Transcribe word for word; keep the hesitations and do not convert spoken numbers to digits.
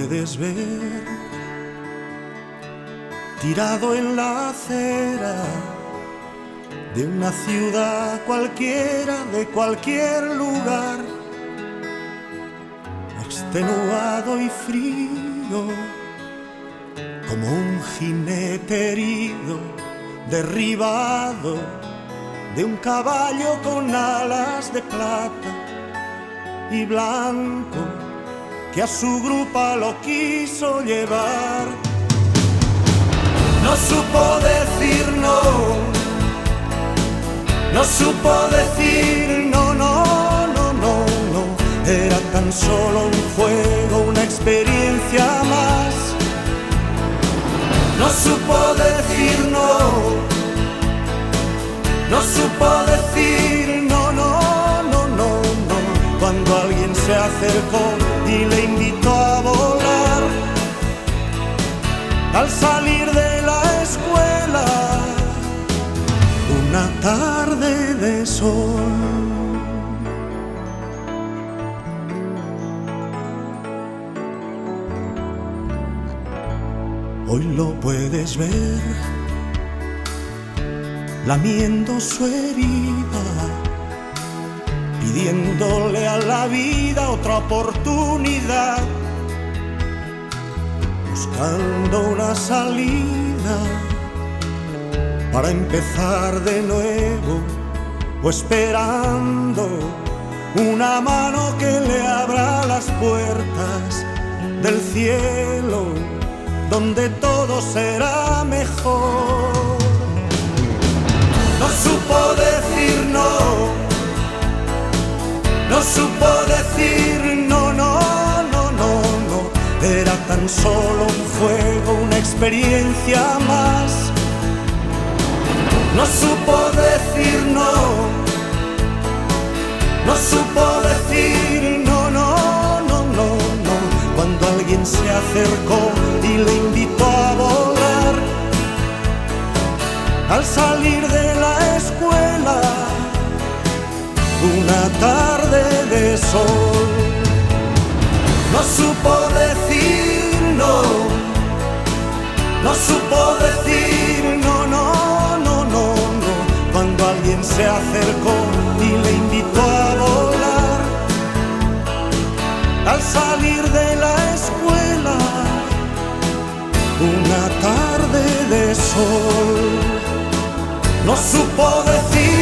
puedes ver, tirado en la acera de una ciudad cualquiera, de cualquier lugar, extenuado y frío, como un jinete herido, derribado de un caballo con alas de plata y blanco, que a su grupa lo quiso llevar. No supo decir no, no supo decir no, no, no, no, no. Era tan solo un juego, una experiencia más. No supo decir no, no supo decir no, no, no, no, no. Cuando alguien se acercó y le invitó a volar, al salir de la escuela, una tarde de sol. Hoy lo puedes ver, lamiendo su herida, pidiéndole a la vida otra oportunidad, buscando una salida para empezar de nuevo, o esperando una mano que le abra las puertas del cielo, donde todo será mejor. No supo decir no, no supo decir no, no, no, no, no. Era tan solo un juego, una experiencia más. No supo decir no, no supo decir no, no, no, no, no. Cuando alguien se acercó y le invitó a volar, al salir de la escuela, una tarde de sol. No supo decir no, no supo decir no, no, no, no, no. Cuando alguien se acercó y le invitó a volar, al salir de la escuela, una tarde de sol. No supo decir